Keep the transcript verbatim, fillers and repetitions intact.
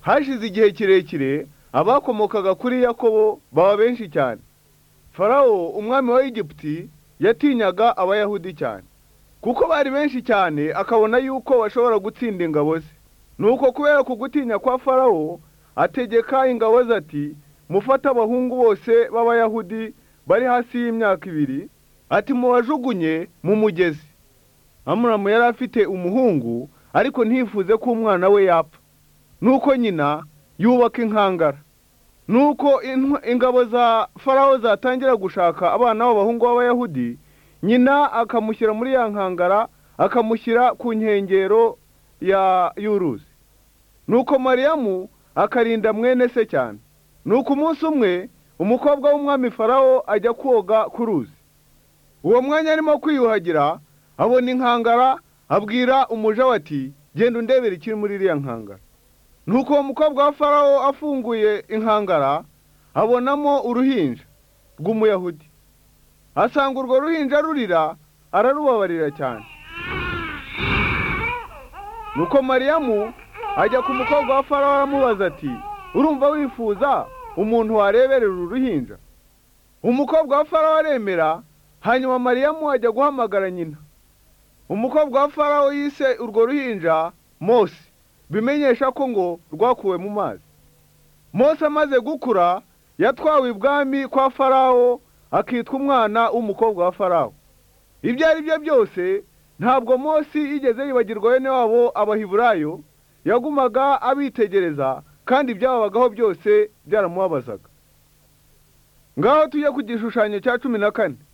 Hashize igihe kirekire abakomokaga kuri Yakobo baba benshi cyane. Farawo umwami wa Egiputi yatinyaga abayahudi cyane, kuko bari benshi cyane akabona yuko bashobora gutsinda ingabo ze. Nuko kubera kugutinya kwa Farawo ategeka ingabo ze ati, mufata abahungu bose b'abayahudi bari hasi y'imyaka ibiri, ati mubajugunye mu mugezi. Amuramu yari afite umuhungu ariko ntifuze ko umwana we yapfa. Nuko nyina yubaka inkangara. Nuko ingabo za Farawo zatangira gushaka abana b'abahungu b'abayahudi, nyina akamushyira muri ya nkangara, akamushyira ku nkengero ya y'uruzi. Nuko Mariyamu akarinda mwene se cyane. Nuko umunsi umwe umukobwa w'umwami Farawo ajya koga ku ruzi. Uwo mwanya arimo kwiyuhagira abona inkangara, abwira umuja we ati, genda undebere ikiri muri iriya nkangara. Nuko uwo mukobwa wa Farawo afunguye inkangara abonamo uruhinja rw'umuyahudi. Asanga urwo ruhinja rurira, ararubabarira cyane. Nuko Mariyamu ajya ku mukobwa wa Farawo aramubaza ati, urumva wifuza umuntu wareberera uruhinja? Umukobwa wa Farawo aremera. Hanyuma Mariyamu ajya guhamagara nyina. Umukobwa wa Farawo yise urwo ruhinja Mose, bimenyesha ko ngo rwakuwe mu mazi. Mose amaze gukura yatwawe ibwami kwa Farawo, akitwa umwana w'umukobwa wa Farawo. Ibyo ari byo byose ntabwo Mose yigeze yibagirwa bene wabo Abaheburayo, yagumaga abitegereza kandi byababagaho byose byaramubabazaga. Ngaho tujye ku gishushanyo cya cumi na kane.